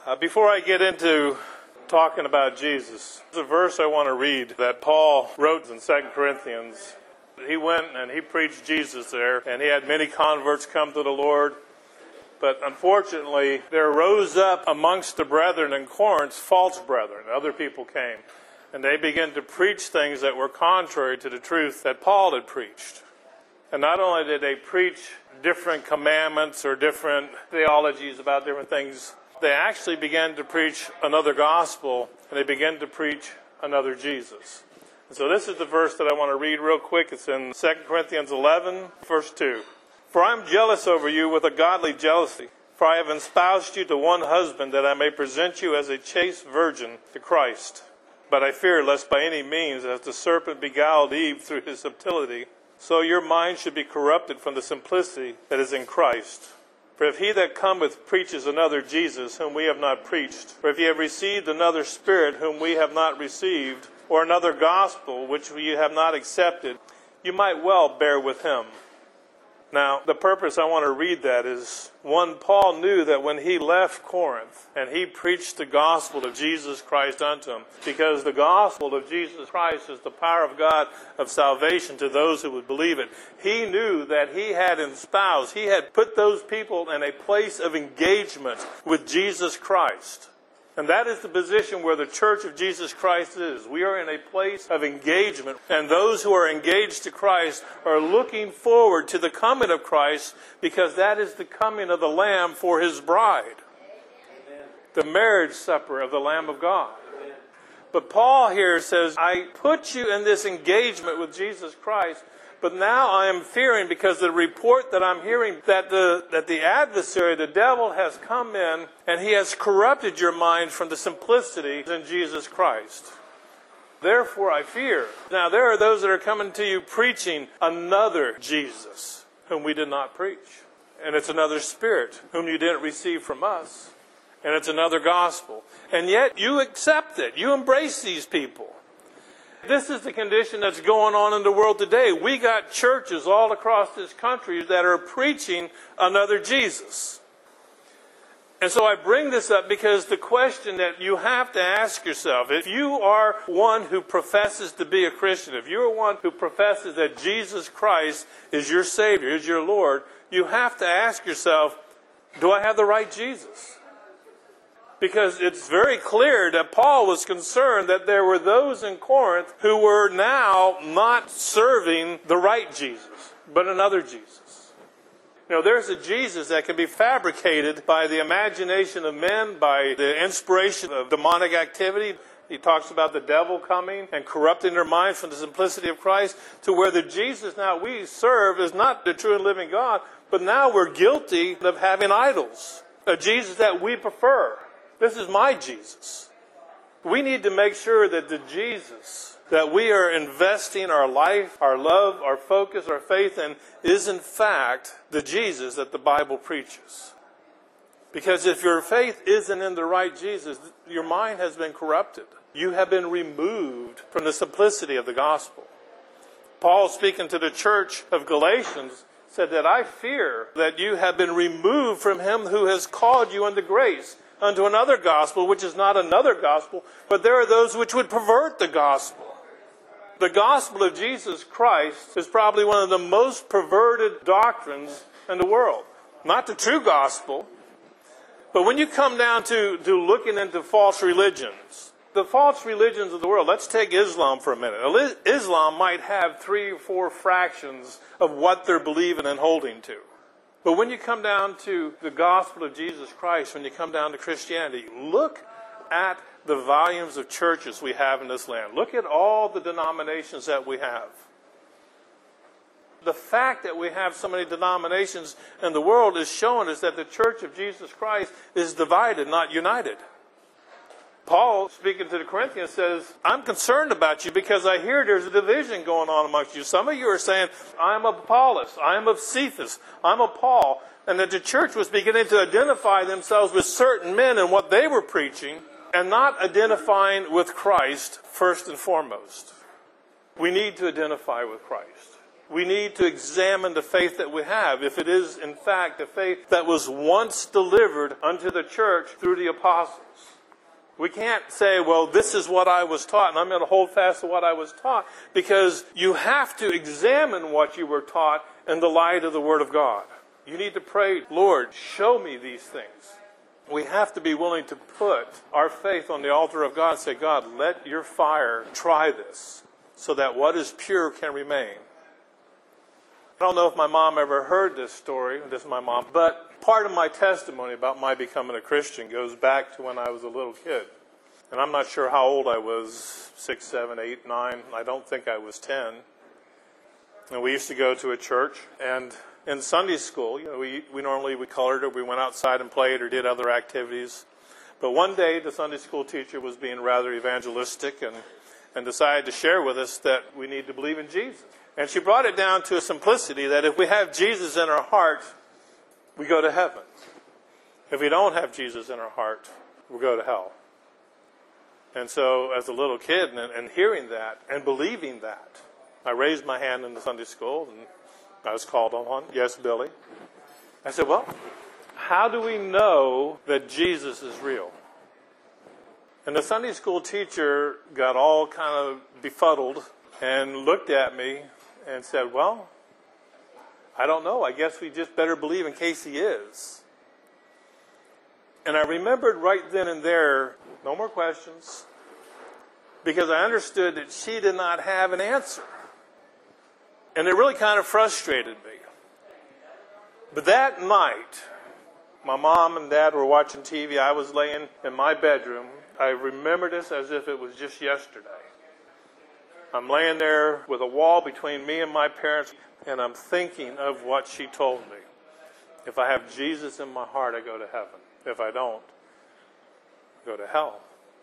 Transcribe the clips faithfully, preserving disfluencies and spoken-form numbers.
Uh, before I get into talking about Jesus, there's a verse I want to read that Paul wrote in Second Corinthians. He went and he preached Jesus there, and he had many converts come to the Lord. But unfortunately, there rose up amongst the brethren in Corinth false brethren. Other people came, and they began to preach things that were contrary to the truth that Paul had preached. And not only did they preach different commandments or different theologies about different things, they actually began to preach another gospel, and they began to preach another Jesus. And so this is the verse that I want to read real quick. It's in Second Corinthians eleven, verse two. For I am jealous over you with a godly jealousy, for I have espoused you to one husband, that I may present you as a chaste virgin to Christ. But I fear lest by any means, as the serpent beguiled Eve through his subtlety, so your mind should be corrupted from the simplicity that is in Christ. For if he that cometh preaches another Jesus, whom we have not preached, or if ye have received another Spirit, whom we have not received, or another gospel, which ye have not accepted, you might well bear with him. Now, the purpose I want to read that is, one, Paul knew that when he left Corinth and he preached the gospel of Jesus Christ unto them, because the gospel of Jesus Christ is the power of God of salvation to those who would believe it, he knew that he had espoused, he had put those people in a place of engagement with Jesus Christ. And that is the position where the Church of Jesus Christ is. We are in a place of engagement. And those who are engaged to Christ are looking forward to the coming of Christ, because that is the coming of the Lamb for his bride. Amen. The marriage supper of the Lamb of God. Amen. But Paul here says, I put you in this engagement with Jesus Christ, but now I am fearing, because the report that I'm hearing, that the that the adversary, the devil, has come in and he has corrupted your mind from the simplicity in Jesus Christ. Therefore I fear. Now there are those that are coming to you preaching another Jesus, whom we did not preach. And it's another Spirit, whom you didn't receive from us. And it's another gospel. And yet you accept it. You embrace these people. This is the condition that's going on in the world today. We got churches all across this country that are preaching another Jesus. And so I bring this up because the question that you have to ask yourself, if you are one who professes to be a Christian, if you're one who professes that Jesus Christ is your Savior, is your Lord, you have to ask yourself, do I have the right Jesus? Because it's very clear that Paul was concerned that there were those in Corinth who were now not serving the right Jesus, but another Jesus. You know, there's a Jesus that can be fabricated by the imagination of men, by the inspiration of demonic activity. He talks about the devil coming and corrupting their minds from the simplicity of Christ, to where the Jesus now we serve is not the true and living God, but now we're guilty of having idols, a Jesus that we prefer. This is my Jesus. We need to make sure that the Jesus that we are investing our life, our love, our focus, our faith in is in fact the Jesus that the Bible preaches. Because if your faith isn't in the right Jesus, your mind has been corrupted. You have been removed from the simplicity of the gospel. Paul, speaking to the church of Galatians, said that I fear that you have been removed from him who has called you unto grace, unto another gospel, which is not another gospel, but there are those which would pervert the gospel. The gospel of Jesus Christ is probably one of the most perverted doctrines in the world. Not the true gospel, but when you come down to, to looking into false religions, the false religions of the world, let's take Islam for a minute. Islam might have three or four fractions of what they're believing and holding to. But when you come down to the gospel of Jesus Christ, when you come down to Christianity, look at the volumes of churches we have in this land. Look at all the denominations that we have. The fact that we have so many denominations in the world is showing us that the Church of Jesus Christ is divided, not united. Paul, speaking to the Corinthians, says, I'm concerned about you because I hear there's a division going on amongst you. Some of you are saying, I'm of Apollos, I'm of Cephas, I'm of Paul. And that the church was beginning to identify themselves with certain men and what they were preaching, and not identifying with Christ first and foremost. We need to identify with Christ. We need to examine the faith that we have. If it is, in fact, the faith that was once delivered unto the church through the apostles. We can't say, well, this is what I was taught, and I'm going to hold fast to what I was taught, because you have to examine what you were taught in the light of the Word of God. You need to pray, Lord, show me these things. We have to be willing to put our faith on the altar of God and say, God, let your fire try this, so that what is pure can remain. I don't know if my mom ever heard this story, this is my mom, but part of my testimony about my becoming a Christian goes back to when I was a little kid. And I'm not sure how old I was, six, seven, eight, nine. I don't think I was ten. And we used to go to a church, and in Sunday school, you know, we, we normally we colored or we went outside and played or did other activities. But one day the Sunday school teacher was being rather evangelistic and, and decided to share with us that we need to believe in Jesus. And she brought it down to a simplicity that if we have Jesus in our heart, we go to heaven. If we don't have Jesus in our heart, we'll go to hell. And so as a little kid and, and hearing that and believing that, I raised my hand in the Sunday school and I was called on. Yes, Billy. I said, well, how do we know that Jesus is real? And the Sunday school teacher got all kind of befuddled and looked at me and said, well, I don't know. I guess we just better believe in case he is. And I remembered right then and there, no more questions, because I understood that she did not have an answer. And it really kind of frustrated me. But that night, my mom and dad were watching T V. I was laying in my bedroom. I remember this as if it was just yesterday. I'm laying there with a wall between me and my parents, and I'm thinking of what she told me. If I have Jesus in my heart, I go to heaven. If I don't, I go to hell.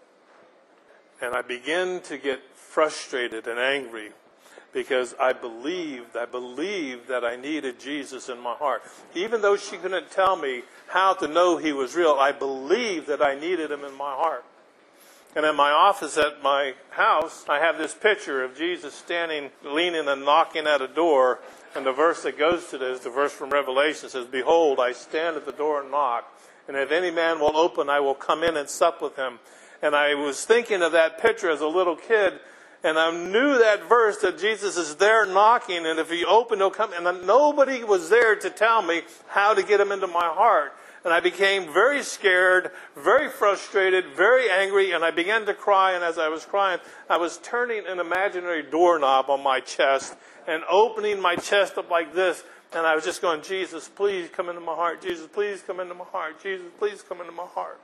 And I begin to get frustrated and angry because I believed, I believed that I needed Jesus in my heart. Even though she couldn't tell me how to know he was real, I believed that I needed him in my heart. And in my office at my house, I have this picture of Jesus standing, leaning and knocking at a door. And the verse that goes to this, the verse from Revelation says, behold, I stand at the door and knock. And if any man will open, I will come in and sup with him. And I was thinking of that picture as a little kid. And I knew that verse that Jesus is there knocking. And if he opened, he'll come. And nobody was there to tell me how to get him into my heart. And I became very scared, very frustrated, very angry, and I began to cry. And as I was crying, I was turning an imaginary doorknob on my chest and opening my chest up like this. And I was just going, Jesus, please come into my heart. Jesus, please come into my heart. Jesus, please come into my heart.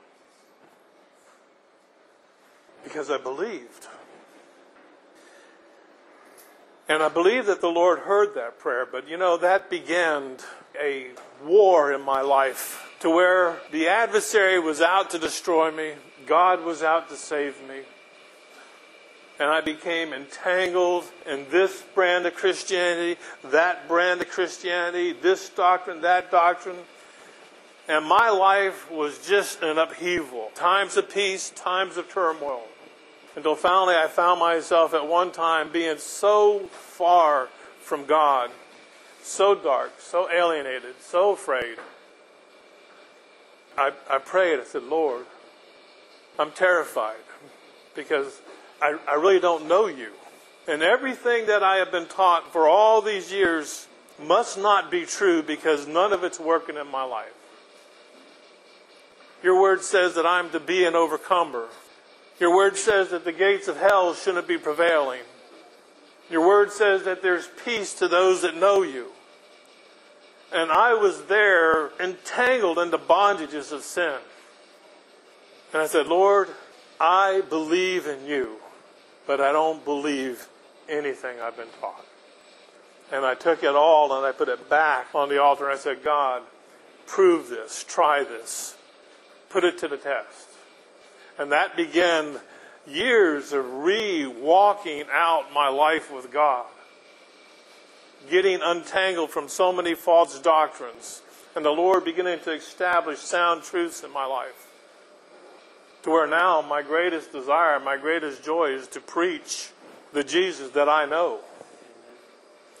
Because I believed. And I believe that the Lord heard that prayer. But, you know, that began a war in my life to where the adversary was out to destroy me. God was out to save me. And I became entangled in this brand of Christianity, that brand of Christianity, this doctrine, that doctrine. And my life was just an upheaval. Times of peace, times of turmoil. Until finally I found myself at one time being so far from God, so dark, so alienated, so afraid. I, I prayed, I said, Lord, I'm terrified because I, I really don't know you. And everything that I have been taught for all these years must not be true because none of it's working in my life. Your word says that I'm to be an overcomer. Your word says that the gates of hell shouldn't be prevailing. Your word says that there's peace to those that know you. And I was there entangled in the bondages of sin. And I said, Lord, I believe in you, but I don't believe anything I've been taught. And I took it all and I put it back on the altar. And I said, God, prove this, try this, put it to the test. And that began years of re-walking out my life with God. Getting untangled from so many false doctrines. And the Lord beginning to establish sound truths in my life. To where now my greatest desire, my greatest joy is to preach the Jesus that I know.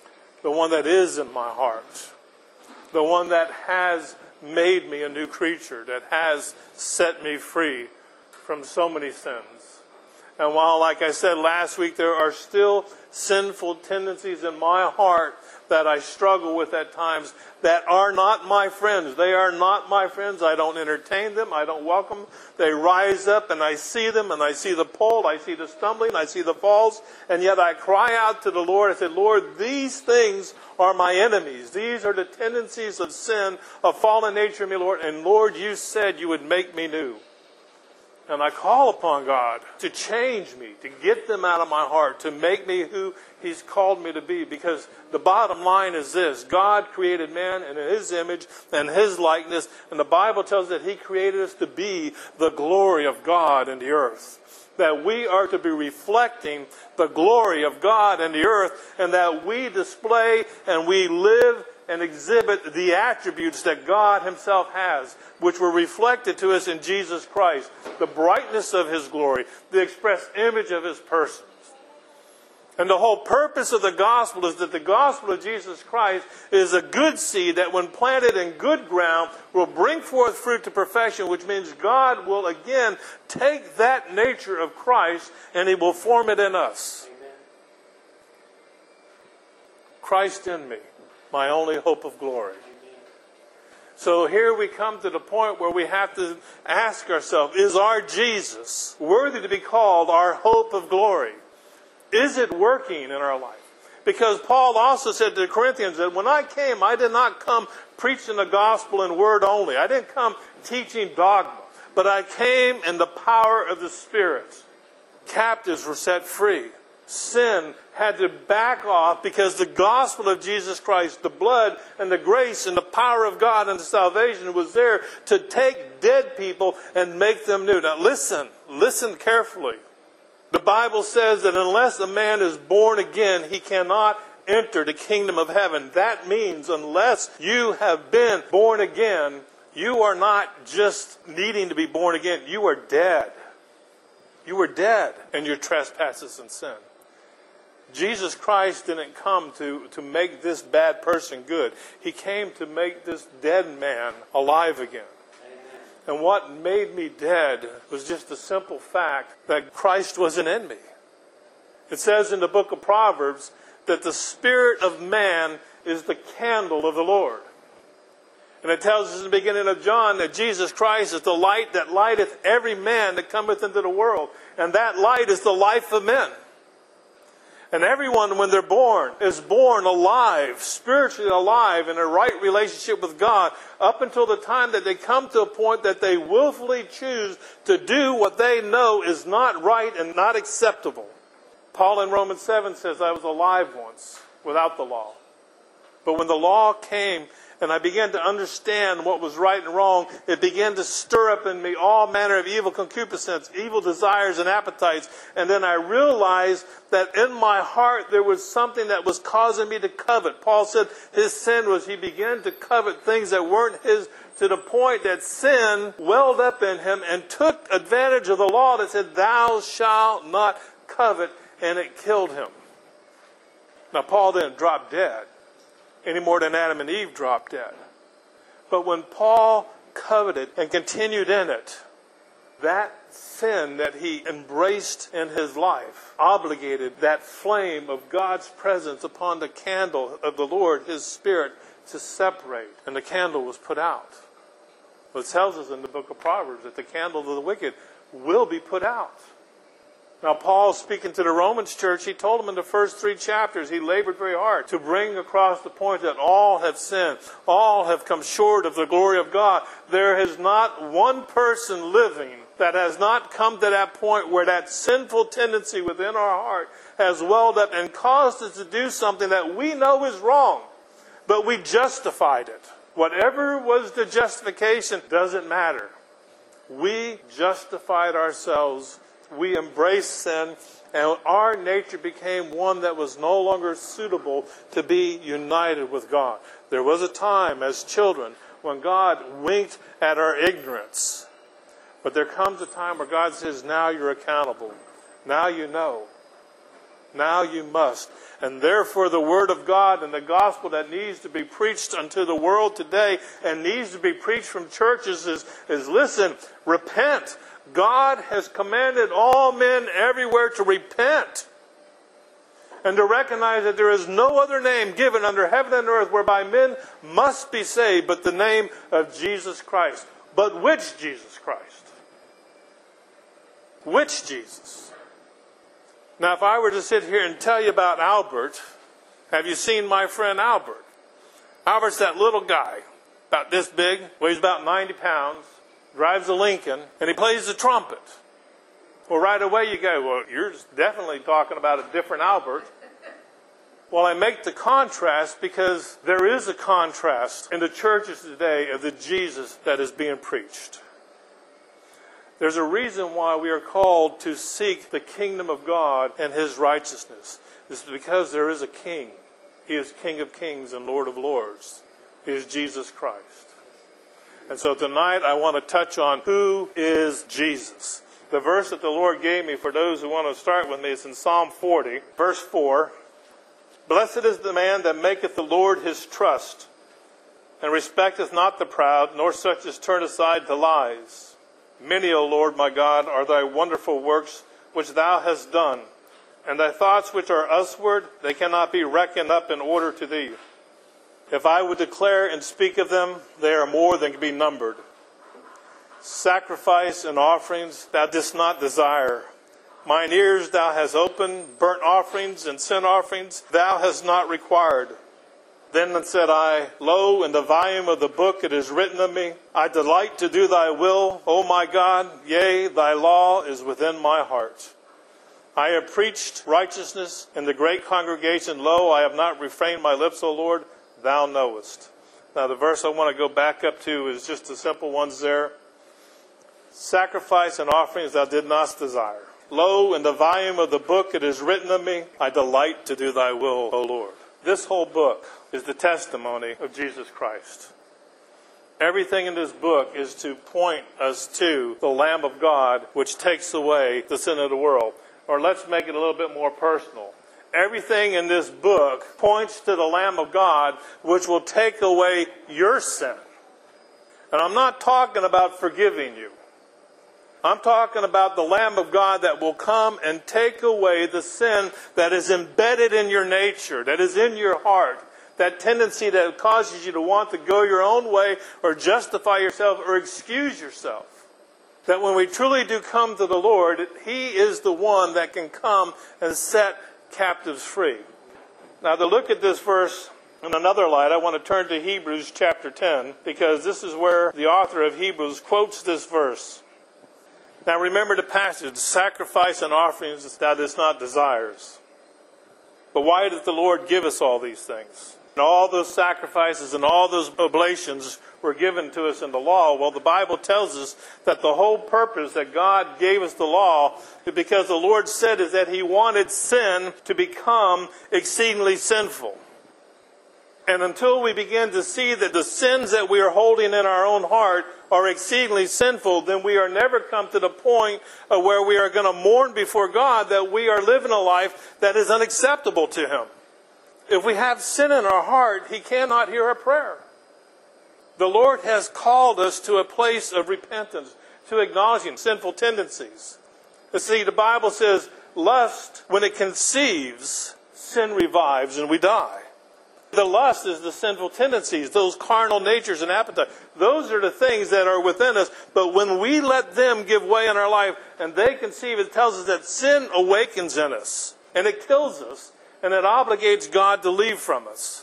the one that is in my heart, the one that has made me a new creature, that has set me free from so many sins. And while, like I said last week, there are still sinful tendencies in my heart that I struggle with at times that are not my friends. They are not my friends. I don't entertain them. I don't welcome them. They rise up and I see them and I see the pull. I see the stumbling. I see the falls. And yet I cry out to the Lord. I say, Lord, these things are my enemies. These are the tendencies of sin, of fallen nature in me, Lord. And Lord, you said you would make me new. And I call upon God to change me, to get them out of my heart, to make me who He's called me to be. Because the bottom line is this: God created man in His image and His likeness. And the Bible tells us that He created us to be the glory of God in the earth. That we are to be reflecting the glory of God in the earth. And that we display and we live and exhibit the attributes that God Himself has, which were reflected to us in Jesus Christ. The brightness of His glory, the express image of His person. And the whole purpose of the gospel is that the gospel of Jesus Christ is a good seed that when planted in good ground will bring forth fruit to perfection, which means God will again take that nature of Christ and He will form it in us. Amen. Christ in me, my only hope of glory. So here we come to the point where we have to ask ourselves, is our Jesus worthy to be called our hope of glory? Is it working in our life? Because Paul also said to the Corinthians that when I came, I did not come preaching the gospel in word only. I didn't come teaching dogma. But I came in the power of the Spirit. Captives were set free. Sin had to back off because the gospel of Jesus Christ, the blood and the grace and the power of God and the salvation was there to take dead people and make them new. Now listen, listen carefully. The Bible says that unless a man is born again, he cannot enter the kingdom of heaven. That means unless you have been born again, you are not just needing to be born again. You are dead. You are dead in your trespasses and sin. Jesus Christ didn't come to, to make this bad person good. He came to make this dead man alive again. And what made me dead was just the simple fact that Christ wasn't in me. It says in the book of Proverbs that the spirit of man is the candle of the Lord. And it tells us in the beginning of John that Jesus Christ is the light that lighteth every man that cometh into the world. And that light is the life of men. And everyone, when they're born, is born alive, spiritually alive, in a right relationship with God, up until the time that they come to a point that they willfully choose to do what they know is not right and not acceptable. Paul in Romans seven says, I was alive once without the law. But when the law came and I began to understand what was right and wrong, it began to stir up in me all manner of evil concupiscence, evil desires and appetites. And then I realized that in my heart there was something that was causing me to covet. Paul said his sin was he began to covet things that weren't his, to the point that sin welled up in him and took advantage of the law that said, thou shalt not covet, and it killed him. Now Paul didn't drop dead any more than Adam and Eve dropped dead. But when Paul coveted and continued in it, that sin that he embraced in his life obligated that flame of God's presence upon the candle of the Lord, His Spirit, to separate. And the candle was put out. It tells us in the book of Proverbs that the candle of the wicked will be put out. Now, Paul, speaking to the Romans church, he told them in the first three chapters, he labored very hard to bring across the point that all have sinned. All have come short of the glory of God. There is not one person living that has not come to that point where that sinful tendency within our heart has welled up and caused us to do something that we know is wrong, but we justified it. Whatever was the justification doesn't matter. We justified ourselves. We embraced sin, and our nature became one that was no longer suitable to be united with God. There was a time as children when God winked at our ignorance. But there comes a time where God says, now you're accountable. Now you know. Now you must. And therefore the word of God and the gospel that needs to be preached unto the world today and needs to be preached from churches is, is listen, repent. God has commanded all men everywhere to repent and to recognize that there is no other name given under heaven and earth whereby men must be saved but the name of Jesus Christ. But which Jesus Christ? Which Jesus? Now, if I were to sit here and tell you about Albert, have you seen my friend Albert? Albert's that little guy, about this big, weighs about ninety pounds, drives a Lincoln, and he plays the trumpet. Well, right away you go, well, you're definitely talking about a different Albert. Well, I make the contrast because there is a contrast in the churches today of the Jesus that is being preached. There's a reason why we are called to seek the kingdom of God and His righteousness. This is because there is a King. He is King of kings and Lord of lords. He is Jesus Christ. And so tonight I want to touch on who is Jesus. The verse that the Lord gave me for those who want to start with me is in Psalm forty, verse four. Blessed is the man that maketh the Lord his trust, and respecteth not the proud, nor such as turn aside to lies. Many, O Lord my God, are thy wonderful works which thou hast done, and thy thoughts which are usward, they cannot be reckoned up in order to thee. If I would declare and speak of them, they are more than can be numbered. Sacrifice and offerings thou didst not desire. Mine ears thou hast opened, burnt offerings and sin offerings thou hast not required. Then said I, Lo, in the volume of the book it is written of me, I delight to do thy will, O my God, yea, thy law is within my heart. I have preached righteousness in the great congregation. Lo, I have not refrained my lips, O Lord, thou knowest. Now the verse I want to go back up to is just the simple ones there. Sacrifice and offerings thou did not desire. Lo, in the volume of the book it is written of me, I delight to do thy will, O Lord. This whole book is the testimony of Jesus Christ. Everything in this book is to point us to the Lamb of God, which takes away the sin of the world. Or let's make it a little bit more personal. Everything in this book points to the Lamb of God, which will take away your sin. And I'm not talking about forgiving you. I'm talking about the Lamb of God that will come and take away the sin that is embedded in your nature, that is in your heart, that tendency that causes you to want to go your own way or justify yourself or excuse yourself. That when we truly do come to the Lord, He is the one that can come and set captives free. Now to look at this verse in another light, I want to turn to Hebrews chapter ten, because this is where the author of Hebrews quotes this verse. Now remember the passage, sacrifice and offerings thou didst not desires. But why did the Lord give us all these things? And all those sacrifices and all those oblations were given to us in the law. Well, the Bible tells us that the whole purpose that God gave us the law, because the Lord said, is that He wanted sin to become exceedingly sinful. And until we begin to see that the sins that we are holding in our own heart are exceedingly sinful, then we are never come to the point of where we are going to mourn before God that we are living a life that is unacceptable to Him. If we have sin in our heart, He cannot hear our prayer. The Lord has called us to a place of repentance, to acknowledging sinful tendencies. You see, the Bible says, lust, when it conceives, sin revives and we die. The lust is the sinful tendencies, those carnal natures and appetites. Those are the things that are within us. But when we let them give way in our life and they conceive, it tells us that sin awakens in us. And it kills us. And it obligates God to leave from us.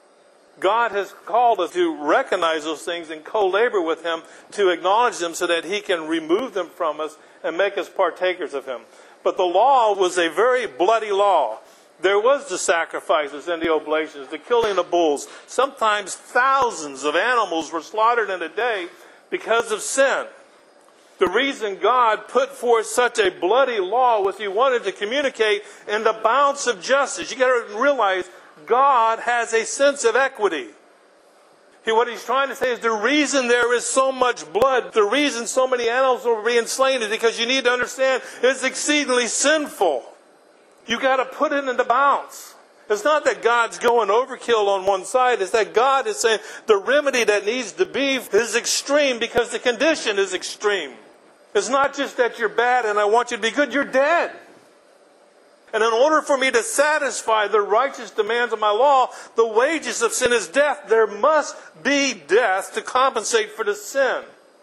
God has called us to recognize those things and co-labor with Him to acknowledge them so that He can remove them from us and make us partakers of Him. But the law was a very bloody law. There was the sacrifices and the oblations, the killing of bulls. Sometimes thousands of animals were slaughtered in a day because of sin. The reason God put forth such a bloody law was He wanted to communicate in the bounds of justice. You got to realize God has a sense of equity. He, what He's trying to say is the reason there is so much blood, the reason so many animals are being slain is because you need to understand it's exceedingly sinful. You got to put it into balance. It's not that God's going overkill on one side. It's that God is saying the remedy that needs to be is extreme because the condition is extreme. It's not just that you're bad and I want you to be good. You're dead. And in order for me to satisfy the righteous demands of my law, the wages of sin is death. There must be death to compensate for the sin.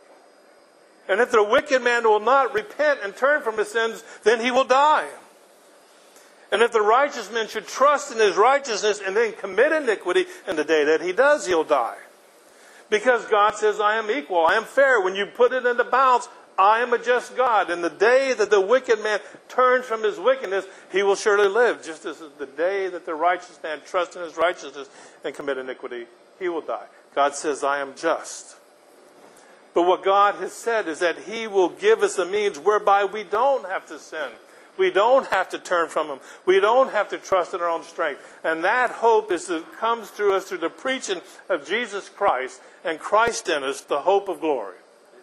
And if the wicked man will not repent and turn from his sins, then he will die. And if the righteous man should trust in his righteousness and then commit iniquity, in the day that he does, he'll die. Because God says, I am equal, I am fair. When you put it into balance, I am a just God. And the day that the wicked man turns from his wickedness, he will surely live. Just as the day that the righteous man trusts in his righteousness and commit iniquity, he will die. God says, I am just. But what God has said is that he will give us a means whereby we don't have to sin. We don't have to turn from him. We don't have to trust in our own strength. And that hope is that comes through us through the preaching of Jesus Christ and Christ in us, the hope of glory.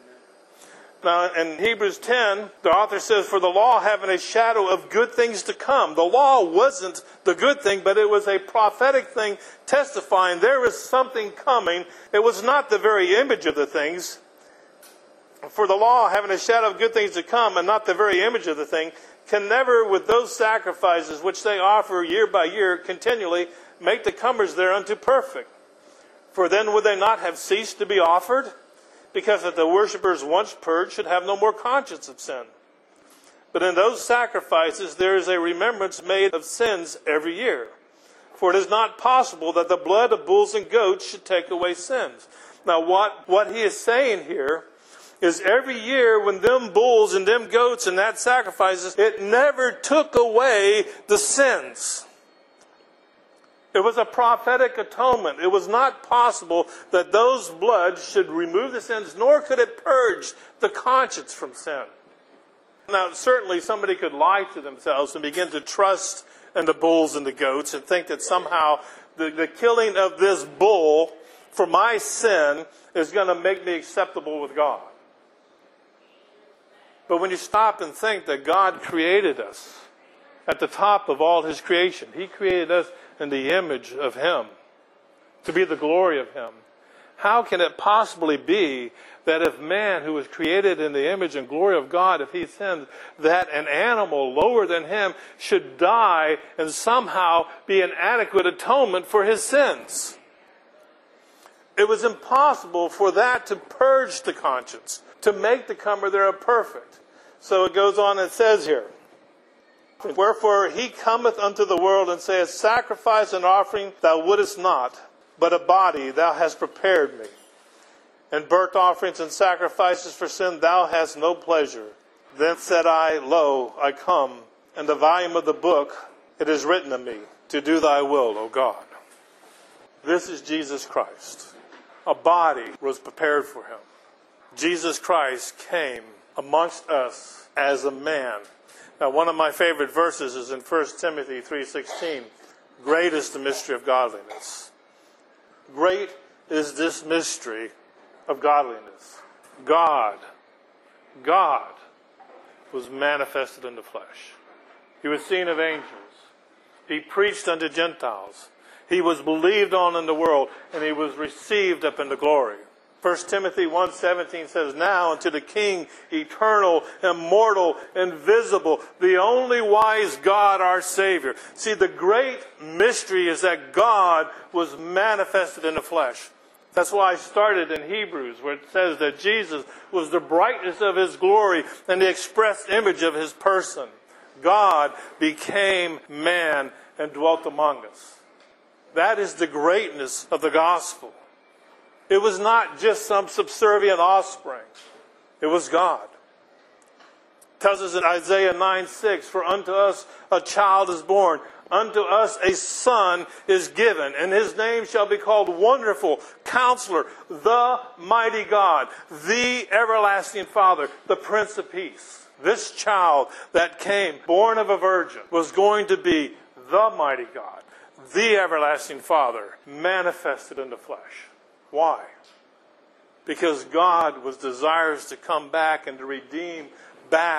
Now, in Hebrews ten, the author says, for the law having a shadow of good things to come. The law wasn't the good thing, but it was a prophetic thing testifying there is something coming. It was not the very image of the things. For the law having a shadow of good things to come and not the very image of the thing, can never, with those sacrifices which they offer year by year continually, make the comers thereunto perfect. For then would they not have ceased to be offered? Because that the worshippers once purged should have no more conscience of sin. But in those sacrifices there is a remembrance made of sins every year. For it is not possible that the blood of bulls and goats should take away sins. Now what, what he is saying here is every year when them bulls and them goats and that sacrifices, it never took away the sins. It was a prophetic atonement. It was not possible that those bloods should remove the sins, nor could it purge the conscience from sin. Now, certainly somebody could lie to themselves and begin to trust in the bulls and the goats and think that somehow the, the killing of this bull for my sin is going to make me acceptable with God. But when you stop and think that God created us at the top of all his creation, he created us in the image of him, to be the glory of him. How can it possibly be that if man who was created in the image and glory of God, if he sins, that an animal lower than him should die and somehow be an adequate atonement for his sins? It was impossible for that to purge the conscience, to make the comer thereof perfect. So it goes on and says here, wherefore he cometh unto the world and saith, sacrifice and offering thou wouldest not, but a body thou hast prepared me. And burnt offerings and sacrifices for sin thou hast no pleasure. Then said I, lo, I come, and the volume of the book it is written of me, to do thy will, O God. This is Jesus Christ. A body was prepared for him. Jesus Christ came amongst us as a man. Now, one of my favorite verses is in First Timothy three sixteen. Great is the mystery of godliness. Great is this mystery of godliness. God, God was manifested in the flesh. He was seen of angels. He preached unto Gentiles. He was believed on in the world, and he was received up into glory. First Timothy one seventeen says, now unto the King, eternal, immortal, invisible, the only wise God, our Savior. See, the great mystery is that God was manifested in the flesh. That's why I started in Hebrews, where it says that Jesus was the brightness of his glory and the express image of his person. God became man and dwelt among us. That is the greatness of the gospel. It was not just some subservient offspring. It was God. It tells us in Isaiah nine six, for unto us a child is born, unto us a son is given, and his name shall be called Wonderful, Counselor, the Mighty God, the Everlasting Father, the Prince of Peace. This child that came, born of a virgin, was going to be the Mighty God, the Everlasting Father, manifested in the flesh. Why? Because God was desirous to come back and to redeem back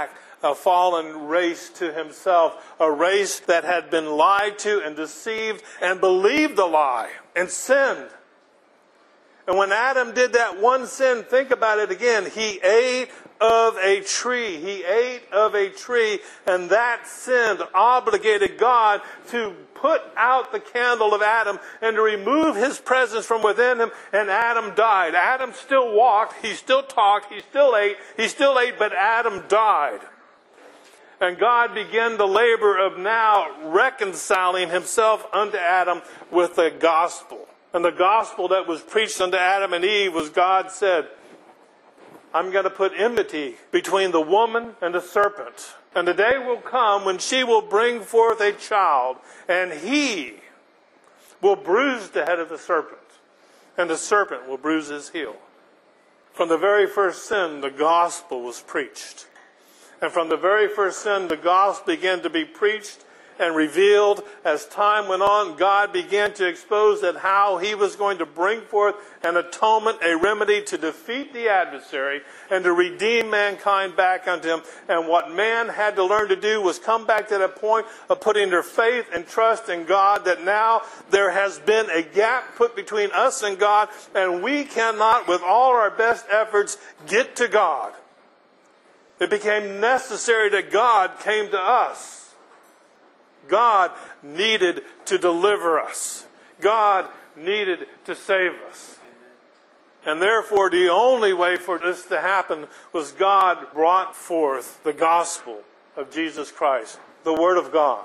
a fallen race to himself, a race that had been lied to and deceived and believed the lie and sinned. And when Adam did that one sin, think about it again, he ate of a tree. He ate of a tree, and that sin obligated God to put out the candle of Adam and to remove his presence from within him, and Adam died. Adam still walked, he still talked, he still ate, he still ate, but Adam died. And God began the labor of now reconciling himself unto Adam with the gospel. And the gospel that was preached unto Adam and Eve was God said, I'm going to put enmity between the woman and the serpent. And the day will come when she will bring forth a child, and he will bruise the head of the serpent, and the serpent will bruise his heel. From the very first sin, the gospel was preached. And from the very first sin, the gospel began to be preached and revealed. As time went on, God began to expose that how he was going to bring forth an atonement, a remedy to defeat the adversary and to redeem mankind back unto him. And what man had to learn to do was come back to that point of putting their faith and trust in God, that now there has been a gap put between us and God, and we cannot, with all our best efforts, get to God. It became necessary that God came to us. God needed to deliver us. God needed to save us. And therefore, the only way for this to happen was God brought forth the gospel of Jesus Christ, the Word of God.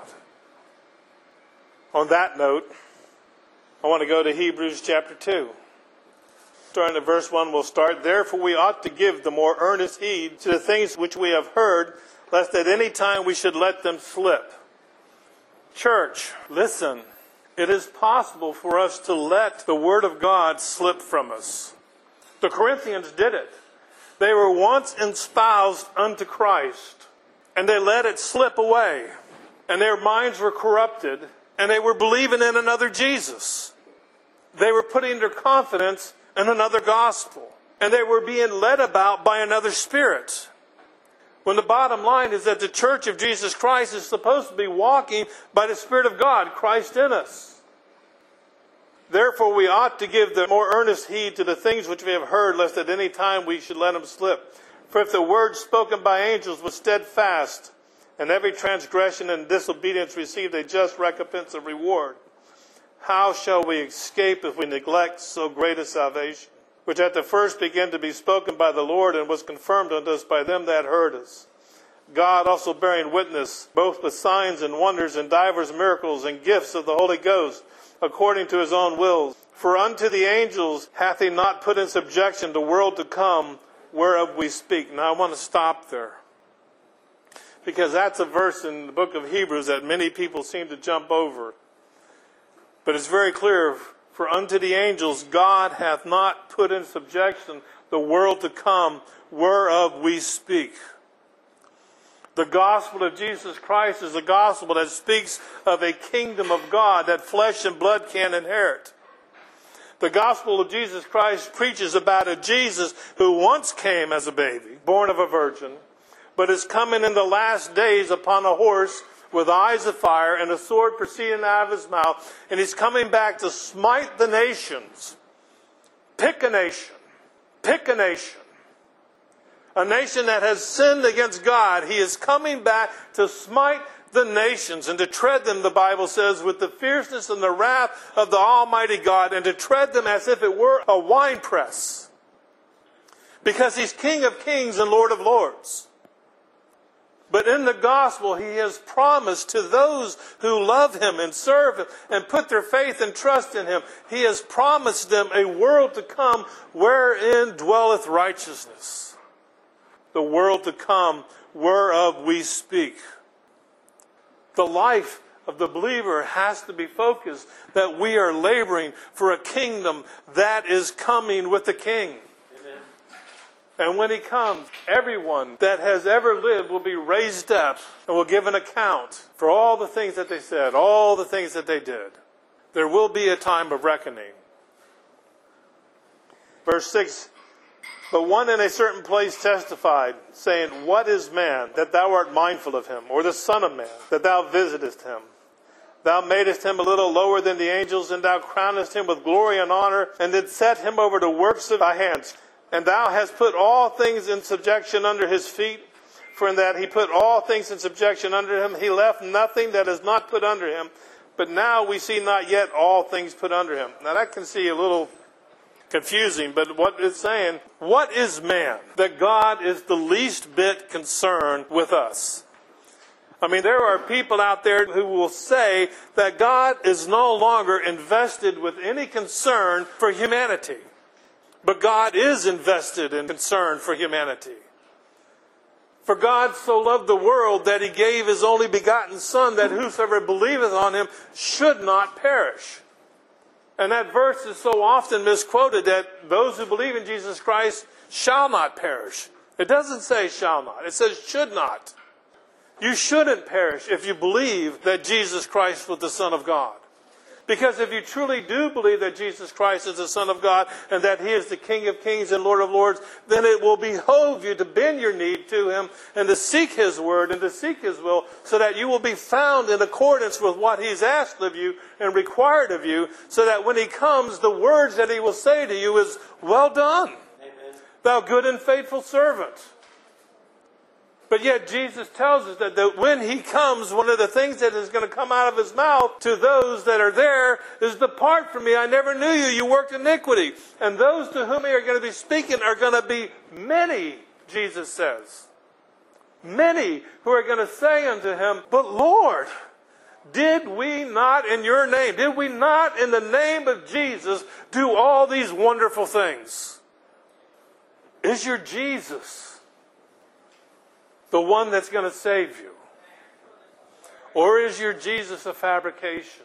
On that note, I want to go to Hebrews chapter two. Starting at verse one, we'll start. Therefore, we ought to give the more earnest heed to the things which we have heard, lest at any time we should let them slip. Church, listen. It is possible for us to let the Word of God slip from us. The Corinthians did it. They were once espoused unto Christ, and they let it slip away. And their minds were corrupted, and they were believing in another Jesus. They were putting their confidence in another gospel, and they were being led about by another spirit. When the bottom line is that the church of Jesus Christ is supposed to be walking by the Spirit of God, Christ in us. Therefore, we ought to give the more earnest heed to the things which we have heard, lest at any time we should let them slip. For if the word spoken by angels was steadfast, and every transgression and disobedience received a just recompense of reward, how shall we escape if we neglect so great a salvation, which at the first began to be spoken by the Lord, and was confirmed unto us by them that heard us? God also bearing witness, both with signs and wonders, and divers miracles, and gifts of the Holy Ghost, according to his own will. For unto the angels hath he not put in subjection the world to come, whereof we speak. Now I want to stop there, because that's a verse in the book of Hebrews that many people seem to jump over. But it's very clear. For unto the angels God hath not put in subjection the world to come, whereof we speak. The gospel of Jesus Christ is a gospel that speaks of a kingdom of God that flesh and blood can't inherit. The gospel of Jesus Christ preaches about a Jesus who once came as a baby, born of a virgin, but is coming in the last days upon a horse with eyes of fire and a sword proceeding out of his mouth. And he's coming back to smite the nations. Pick a nation. Pick a nation. A nation that has sinned against God. He is coming back to smite the nations and to tread them, the Bible says, with the fierceness and the wrath of the Almighty God, and to tread them as if it were a winepress. Because he's King of kings and Lord of lords. But in the gospel, he has promised to those who love him and serve him and put their faith and trust in him, he has promised them a world to come wherein dwelleth righteousness. The world to come whereof we speak. The life of the believer has to be focused that we are laboring for a kingdom that is coming with the King. And when he comes, everyone that has ever lived will be raised up and will give an account for all the things that they said, all the things that they did. There will be a time of reckoning. Verse six, But one in a certain place testified, saying, What is man, that thou art mindful of him? Or the son of man, that thou visitest him? Thou madest him a little lower than the angels, and thou crownest him with glory and honor, and didst set him over the works of thy hands. And thou hast put all things in subjection under his feet. For in that he put all things in subjection under him, he left nothing that is not put under him. But now we see not yet all things put under him. Now that can seem a little confusing, but what it's saying, what is man that God is the least bit concerned with us? I mean, there are people out there who will say that God is no longer invested with any concern for humanity. But God is invested in concern for humanity. For God so loved the world that he gave his only begotten Son, that whosoever believeth on him should not perish. And that verse is so often misquoted that those who believe in Jesus Christ shall not perish. It doesn't say shall not. It says should not. You shouldn't perish if you believe that Jesus Christ was the Son of God. Because if you truly do believe that Jesus Christ is the Son of God and that he is the King of Kings and Lord of Lords, then it will behove you to bend your knee to him and to seek his word and to seek his will, so that you will be found in accordance with what he's asked of you and required of you, so that when he comes, the words that he will say to you is, Well done, Amen. Thou good and faithful servant. But yet Jesus tells us that, that when he comes, one of the things that is going to come out of his mouth to those that are there is, Depart from me, I never knew you, you worked iniquity. And those to whom he are going to be speaking are going to be many, Jesus says. Many who are going to say unto him, But Lord, did we not in your name, did we not in the name of Jesus do all these wonderful things? Is your Jesus the one that's going to save you? Or is your Jesus a fabrication?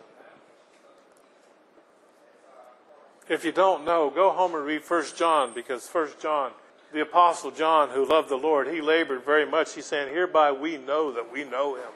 If you don't know, go home and read First John, because First John, the Apostle John, who loved the Lord, he labored very much. He's saying, hereby we know that we know him.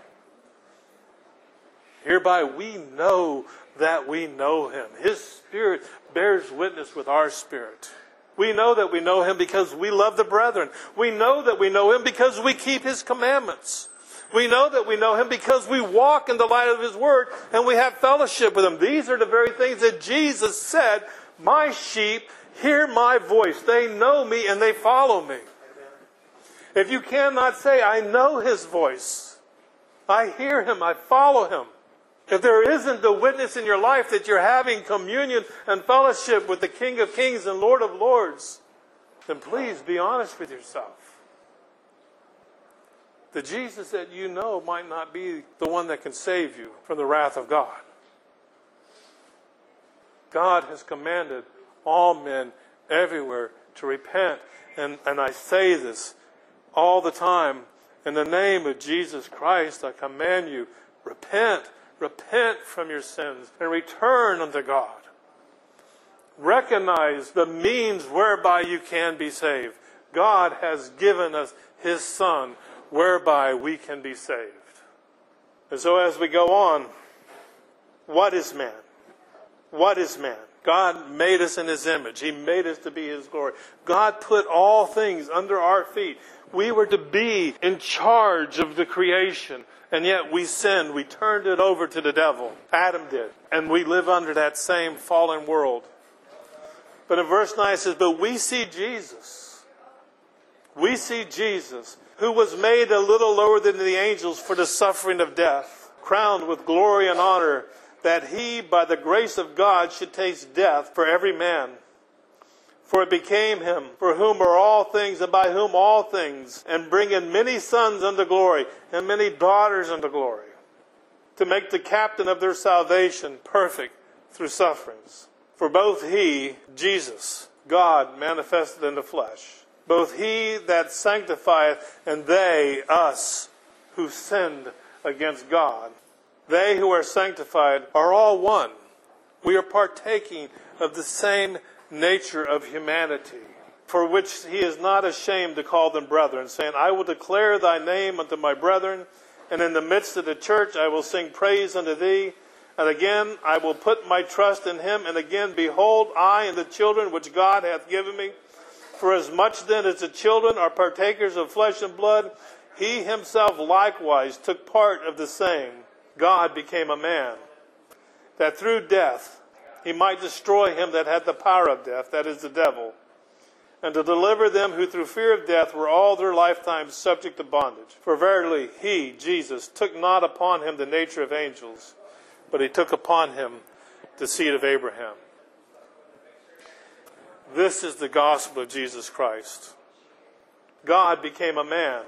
Hereby we know that we know him. His Spirit bears witness with our spirit. We know that we know him because we love the brethren. We know that we know him because we keep his commandments. We know that we know him because we walk in the light of his word and we have fellowship with him. These are the very things that Jesus said, My sheep hear my voice. They know me and they follow me. If you cannot say, I know his voice, I hear him, I follow him, if there isn't the witness in your life that you're having communion and fellowship with the King of Kings and Lord of Lords, then please be honest with yourself. The Jesus that you know might not be the one that can save you from the wrath of God. God has commanded all men everywhere to repent. And, and I say this all the time. In the name of Jesus Christ, I command you, repent. Repent from your sins and return unto God. Recognize the means whereby you can be saved. God has given us his Son whereby we can be saved. And so as we go on, what is man? What is man? God made us in his image. He made us to be his glory. God put all things under our feet. We were to be in charge of the creation. And yet we sinned. We turned it over to the devil. Adam did. And we live under that same fallen world. But in verse nine it says, But we see Jesus. We see Jesus, who was made a little lower than the angels for the suffering of death, crowned with glory and honor, that he, by the grace of God, should taste death for every man. For it became him, for whom are all things, and by whom all things, and bring in many sons unto glory, and many daughters unto glory, to make the captain of their salvation perfect through sufferings. For both he, Jesus, God manifested in the flesh, both he that sanctifieth, and they, us, who sinned against God, they who are sanctified are all one. We are partaking of the same nature of humanity, for which he is not ashamed to call them brethren, saying, I will declare thy name unto my brethren, and in the midst of the church I will sing praise unto thee. And again I will put my trust in him, and again, behold, I and the children which God hath given me, For as much then as the children are partakers of flesh and blood, he himself likewise took part of the same. God became a man, that through death he might destroy him that had the power of death, that is the devil, and to deliver them who through fear of death were all their lifetime subject to bondage. For verily he, Jesus, took not upon him the nature of angels, but he took upon him the seed of Abraham. This is the gospel of Jesus Christ. God became a man.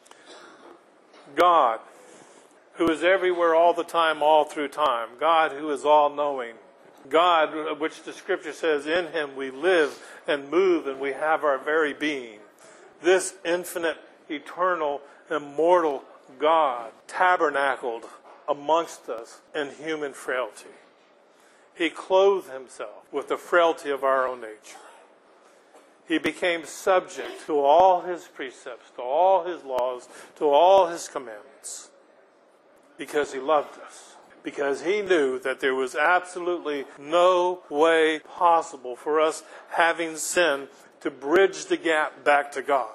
God, who is everywhere all the time, all through time. God, who is all-knowing. God, which the Scripture says, in him we live and move and we have our very being. This infinite, eternal, immortal God tabernacled amongst us in human frailty. He clothed himself with the frailty of our own nature. He became subject to all his precepts, to all his laws, to all his commandments, because he loved us. Because he knew that there was absolutely no way possible for us, having sinned, to bridge the gap back to God.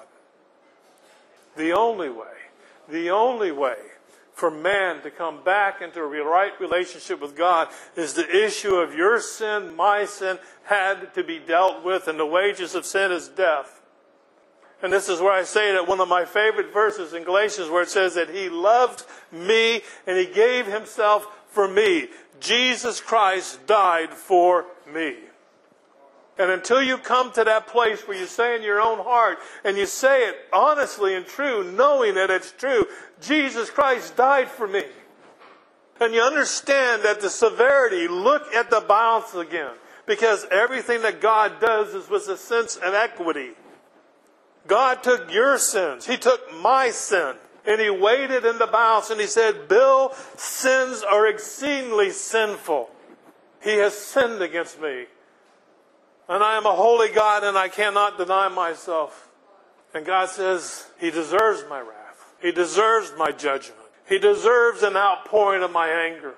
The only way, the only way for man to come back into a right relationship with God is the issue of your sin, my sin, had to be dealt with, and the wages of sin is death. And this is where I say that one of my favorite verses in Galatians, where it says that he loved me and he gave himself for me. Jesus Christ died for me. And until you come to that place where you say in your own heart, and you say it honestly and true, knowing that it's true, Jesus Christ died for me. And you understand that the severity, look at the balance again. Because everything that God does is with a sense of equity. God took your sins. He took my sin. And he weighed it in the balance and he said, Bill, sins are exceedingly sinful. He has sinned against me. And I am a holy God and I cannot deny myself. And God says, he deserves my wrath. He deserves my judgment. He deserves an outpouring of my anger.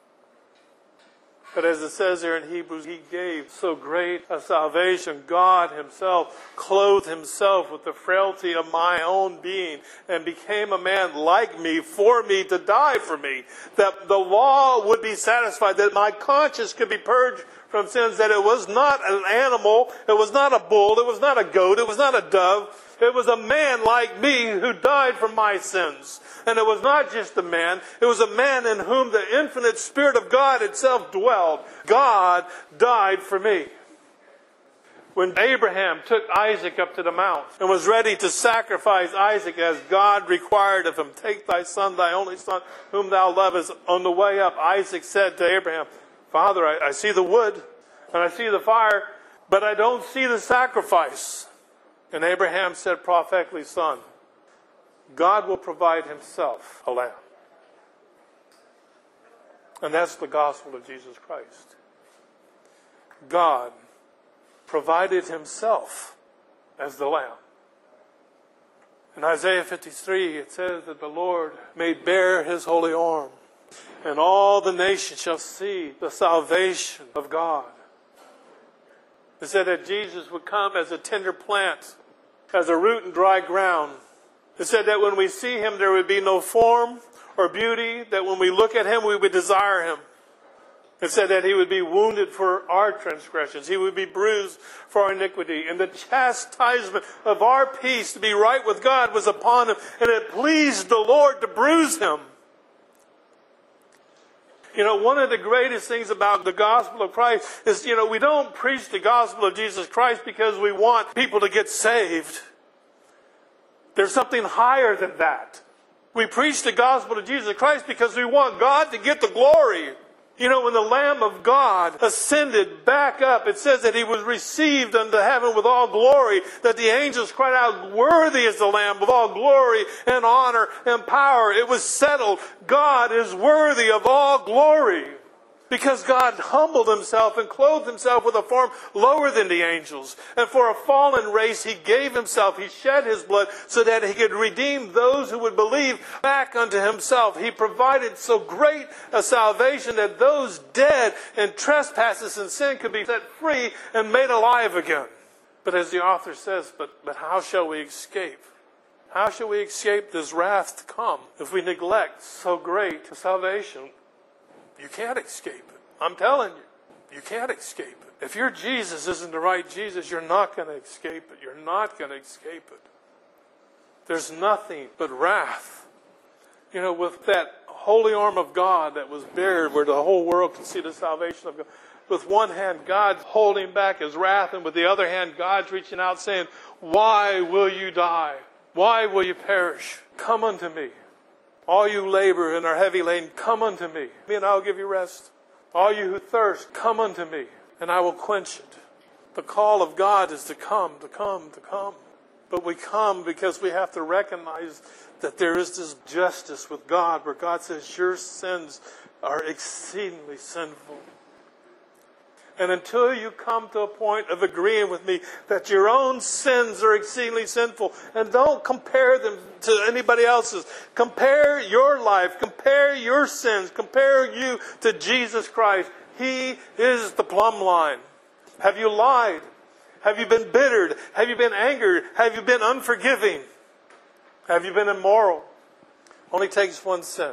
But as it says here in Hebrews, he gave so great a salvation. God himself clothed himself with the frailty of my own being and became a man like me, for me, to die for me. That the law would be satisfied, that my conscience could be purged from sins, that it was not an animal, it was not a bull, it was not a goat, it was not a dove. It was a man like me who died for my sins. And it was not just a man, it was a man in whom the infinite Spirit of God itself dwelled. God died for me. When Abraham took Isaac up to the mount and was ready to sacrifice Isaac as God required of him, take thy son, thy only son, whom thou lovest, on the way up, Isaac said to Abraham, Father, I, I see the wood and I see the fire, but I don't see the sacrifice. And Abraham said prophetically, Son, God will provide himself a lamb. And that's the gospel of Jesus Christ. God provided himself as the lamb. In Isaiah fifty-three, it says that the Lord made bare his holy arm, and all the nations shall see the salvation of God. It said that Jesus would come as a tender plant, as a root in dry ground. It said that when we see him, there would be no form or beauty, that when we look at him, we would desire him. It said that he would be wounded for our transgressions. He would be bruised for our iniquity. And the chastisement of our peace to be right with God was upon him. And it pleased the Lord to bruise him. You know, one of the greatest things about the gospel of Christ is, you know, we don't preach the gospel of Jesus Christ because we want people to get saved. There's something higher than that. We preach the gospel of Jesus Christ because we want God to get the glory. You know, when the Lamb of God ascended back up, it says that he was received unto heaven with all glory, that the angels cried out, worthy is the Lamb with all glory and honor and power. It was settled. God is worthy of all glory. Because God humbled himself and clothed himself with a form lower than the angels. And for a fallen race, he gave himself. He shed his blood so that he could redeem those who would believe back unto himself. He provided so great a salvation that those dead in trespasses and sin could be set free and made alive again. But as the author says, but, but how shall we escape? How shall we escape this wrath to come if we neglect so great a salvation? You can't escape it. I'm telling you, you can't escape it. If your Jesus isn't the right Jesus, you're not going to escape it. You're not going to escape it. There's nothing but wrath. You know, with that holy arm of God that was bared where the whole world could see the salvation of God. With one hand, God's holding back his wrath, and with the other hand, God's reaching out saying, why will you die? Why will you perish? Come unto me. All you labor and are heavy laden, come unto me, and I'll give you rest. All you who thirst, come unto me, and I will quench it. The call of God is to come, to come, to come. But we come because we have to recognize that there is this justice with God where God says your sins are exceedingly sinful. And until you come to a point of agreeing with me that your own sins are exceedingly sinful, and don't compare them to anybody else's. Compare your life, compare your sins, compare you to Jesus Christ. He is the plumb line. Have you lied? Have you been bittered? Have you been angered? Have you been unforgiving? Have you been immoral? Only takes one sin.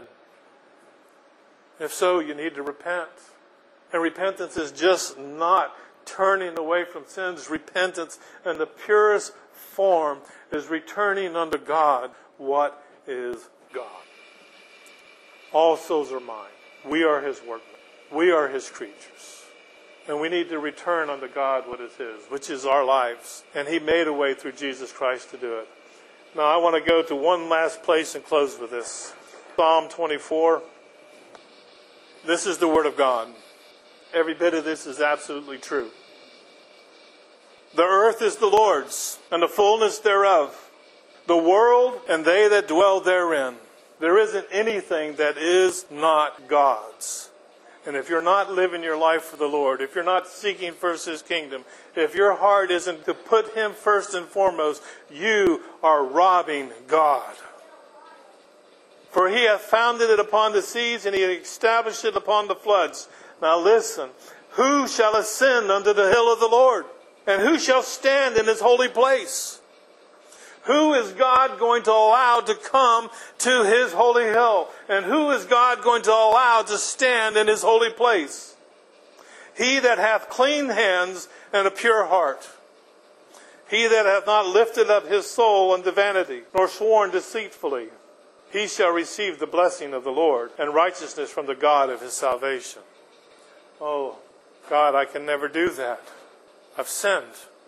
If so, you need to repent. And repentance is just not turning away from sins. Repentance in the purest form is returning unto God what is God. All souls are mine. We are his workmen. We are his creatures. And we need to return unto God what is his, which is our lives. And he made a way through Jesus Christ to do it. Now I want to go to one last place and close with this. Psalm twenty-four. This is the word of God. Every bit of this is absolutely true. The earth is the Lord's, and the fullness thereof, the world and they that dwell therein. There isn't anything that is not God's. And if you're not living your life for the Lord, if you're not seeking first his kingdom, if your heart isn't to put him first and foremost, you are robbing God. For he hath founded it upon the seas, and he hath established it upon the floods. Now listen, who shall ascend unto the hill of the Lord? And who shall stand in his holy place? Who is God going to allow to come to his holy hill? And who is God going to allow to stand in his holy place? He that hath clean hands and a pure heart. He that hath not lifted up his soul unto vanity, nor sworn deceitfully. He shall receive the blessing of the Lord, and righteousness from the God of his salvation. Oh, God, I can never do that. I've sinned.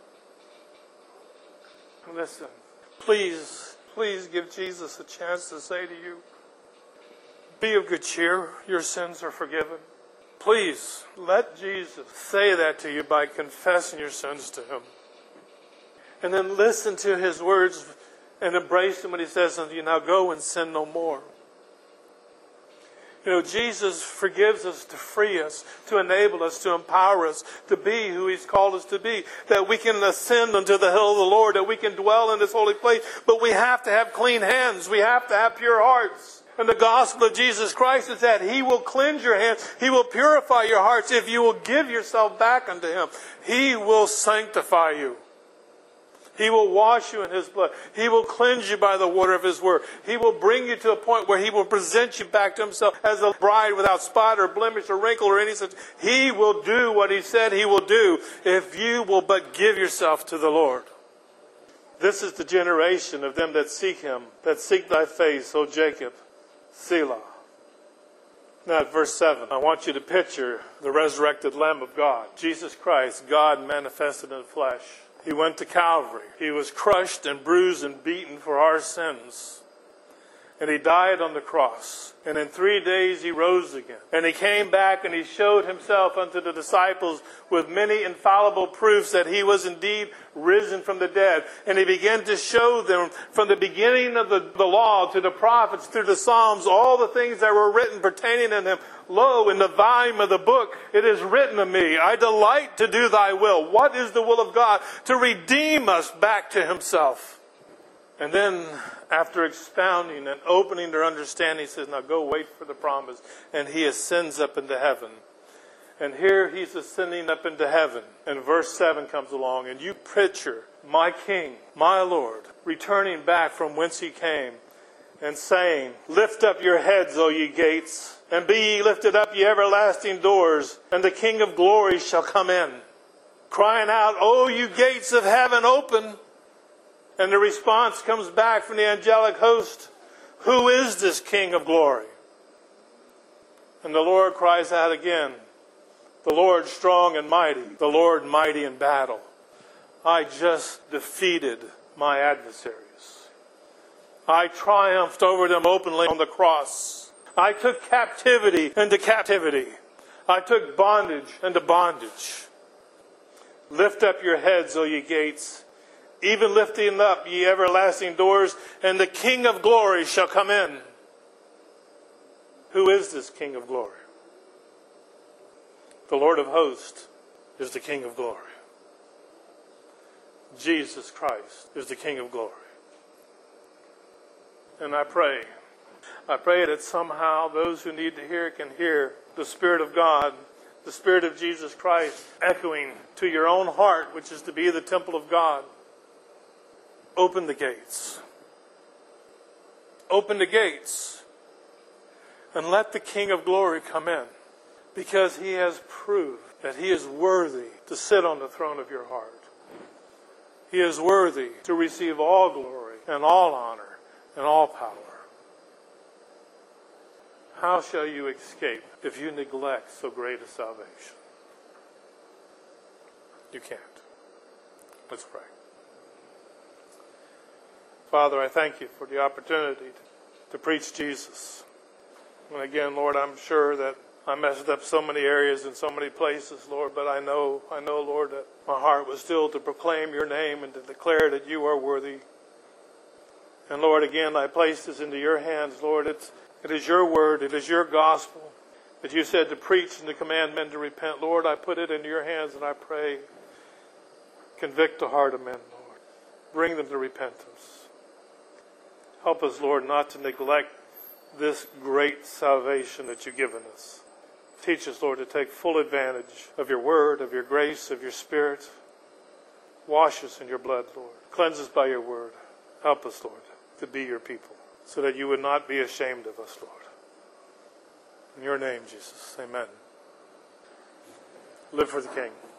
Listen, please, please give Jesus a chance to say to you, be of good cheer, your sins are forgiven. Please, let Jesus say that to you by confessing your sins to him. And then listen to his words and embrace him when he says unto you, now go and sin no more. You know, Jesus forgives us to free us, to enable us, to empower us, to be who he's called us to be. That we can ascend unto the hill of the Lord, that we can dwell in this holy place. But we have to have clean hands. We have to have pure hearts. And the gospel of Jesus Christ is that he will cleanse your hands. He will purify your hearts if you will give yourself back unto him. He will sanctify you. He will wash you in his blood. He will cleanse you by the water of his word. He will bring you to a point where he will present you back to himself as a bride without spot or blemish or wrinkle or any such. He will do what he said he will do if you will but give yourself to the Lord. This is the generation of them that seek him, that seek thy face, O Jacob. Selah. Now at verse seven, I want you to picture the resurrected Lamb of God, Jesus Christ, God manifested in the flesh. He went to Calvary. He was crushed and bruised and beaten for our sins. And he died on the cross. And in three days he rose again. And he came back and he showed himself unto the disciples with many infallible proofs that he was indeed risen from the dead. And he began to show them from the beginning of the, the law to the prophets, through the Psalms, all the things that were written pertaining to him. Lo, in the volume of the book, it is written of me, I delight to do thy will. What is the will of God? To redeem us back to himself. And then, after expounding and opening their understanding, he says, now go wait for the promise. And he ascends up into heaven. And here he's ascending up into heaven. And verse seven comes along, and you picture my King, my Lord, returning back from whence he came, and saying, lift up your heads, O ye gates, and be ye lifted up, ye everlasting doors, and the King of glory shall come in. Crying out, O you gates of heaven, open. And the response comes back from the angelic host, who is this King of glory? And the Lord cries out again, the Lord strong and mighty, the Lord mighty in battle. I just defeated my adversaries. I triumphed over them openly on the cross. I took captivity into captivity. I took bondage into bondage. Lift up your heads, O ye gates, even lifting up ye everlasting doors, and the King of glory shall come in. Who is this King of glory? The Lord of hosts is the King of glory. Jesus Christ is the King of glory. And I pray, I pray that somehow those who need to hear can hear the Spirit of God, the Spirit of Jesus Christ, echoing to your own heart, which is to be the temple of God. Open the gates. Open the gates. And let the King of glory come in. Because he has proved that he is worthy to sit on the throne of your heart. He is worthy to receive all glory and all honor and all power. How shall you escape if you neglect so great a salvation? You can't. Let's pray. Father, I thank you for the opportunity to, to preach Jesus. And again, Lord, I'm sure that I messed up so many areas in so many places, Lord, but I know, I know, Lord, that my heart was still to proclaim your name and to declare that you are worthy. And Lord, again, I place this into your hands, Lord. It's, it is your word, it is your gospel that you said to preach and to command men to repent. Lord, I put it into your hands and I pray, convict the heart of men, Lord. Bring them to repentance. Help us, Lord, not to neglect this great salvation that you've given us. Teach us, Lord, to take full advantage of your word, of your grace, of your spirit. Wash us in your blood, Lord. Cleanse us by your word. Help us, Lord, to be your people, so that you would not be ashamed of us, Lord. In your name, Jesus, amen. Live for the King.